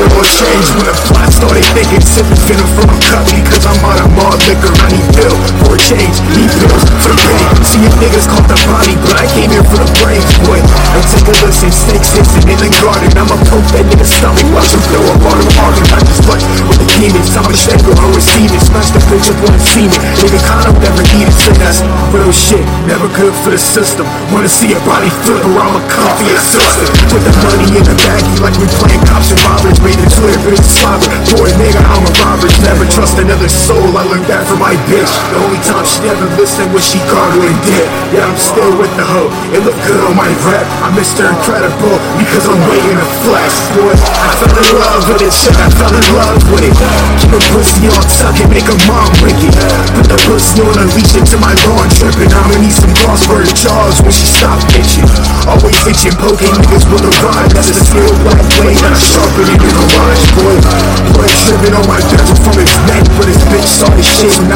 all changed when the plot started thinking, sipping venom from a cup because I'm out of malt liquor. I need bill for a change, need bills for the pain. See your niggas caught the body, but I came here for the brains, boy. And take a listen, snakes hissing in the garden. I'ma poke that nigga's stomach, watch him throw up on him organ. I just watch with the demons, I'm a shaker or receive it. Smash the bitch up on the semen. Nigga condom never needed finesse. Real shit, never good for the system. Wanna see a body flip around a coffee and sister. Put the money in the baggie like we playing cops and robbers. Made it clear, bitch, slobber. Boy, nigga, I'm a robber. Never trust another soul, I learned that from my bitch. The only time she never listened was she gargled and did. Yeah, I'm still with the hoe, it look good on my rep. I'm Mr. Incredible because I'm way in a flex. Boy, I fell in love with it, shit, I fell in love with it. Keep a pussy on tuck and make a mom wicked. Put the pussy on a leash into my lawn tripping. I'ma need some gloss for her jaws when she stop itching. Always itching, poking niggas with a rod. That's a steel black blade and I sharpen it in the garage. Boy, tripping on my bezel from his neck, but his bitch saw this shit when